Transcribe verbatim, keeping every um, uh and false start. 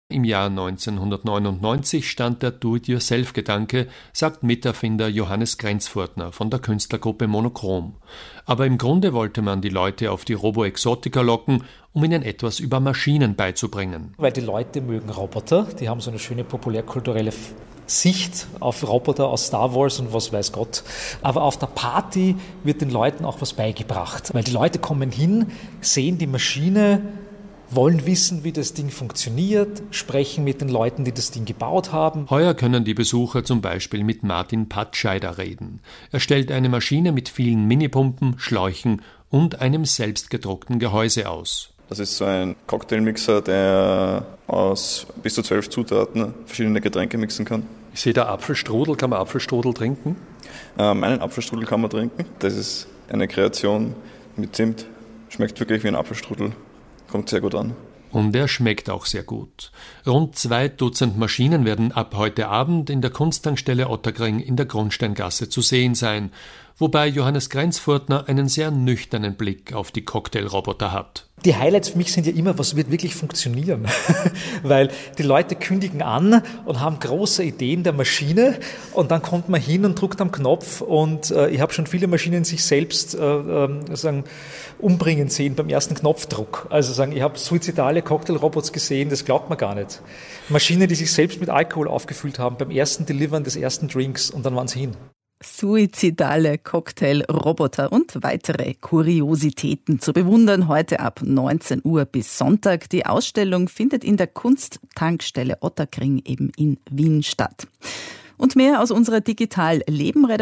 Im Jahr neunzehnhundertneunundneunzig stand der Do-it-yourself-Gedanke, sagt Miterfinder Johannes Grenzfurthner von der Künstlergruppe Monochrom. Aber im Grunde wollte man die Leute auf die Robo-Exotica locken, um ihnen etwas über Maschinen beizubringen. Weil die Leute mögen Roboter, die haben so eine schöne populärkulturelle Sicht auf Roboter aus Star Wars und was weiß Gott. Aber auf der Party wird den Leuten auch was beigebracht. Weil die Leute kommen hin, sehen die Maschine, wollen wissen, wie das Ding funktioniert, sprechen mit den Leuten, die das Ding gebaut haben. Heuer können die Besucher zum Beispiel mit Martin Patscheider reden. Er stellt eine Maschine mit vielen Minipumpen, Schläuchen und einem selbstgedruckten Gehäuse aus. Das ist so ein Cocktailmixer, der aus bis zu zwölf Zutaten verschiedene Getränke mixen kann. Ich sehe da Apfelstrudel. Kann man Apfelstrudel trinken? Ähm, einen Apfelstrudel kann man trinken. Das ist eine Kreation mit Zimt. Schmeckt wirklich wie ein Apfelstrudel. Kommt sehr gut an. Und er schmeckt auch sehr gut. Rund zwei Dutzend Maschinen werden ab heute Abend in der Kunsttankstelle Ottakring in der Grundsteingasse zu sehen sein, wobei Johannes Grenzfurthner einen sehr nüchternen Blick auf die Cocktailroboter hat. Die Highlights für mich sind ja immer, was wird wirklich funktionieren. Weil die Leute kündigen an und haben große Ideen der Maschine und dann kommt man hin und drückt am Knopf und äh, ich habe schon viele Maschinen sich selbst äh, äh, sagen, umbringen sehen beim ersten Knopfdruck. Also sagen, ich habe suizidale Cocktailrobots gesehen, das glaubt man gar nicht. Maschinen, die sich selbst mit Alkohol aufgefüllt haben beim ersten Delivern des ersten Drinks und dann waren sie hin. Suizidale Cocktailroboter und weitere Kuriositäten zu bewundern heute ab neunzehn Uhr bis Sonntag. Die Ausstellung findet in der Kunsttankstelle Ottakring eben in Wien statt. Und mehr aus unserer Digital-Leben-Redaktion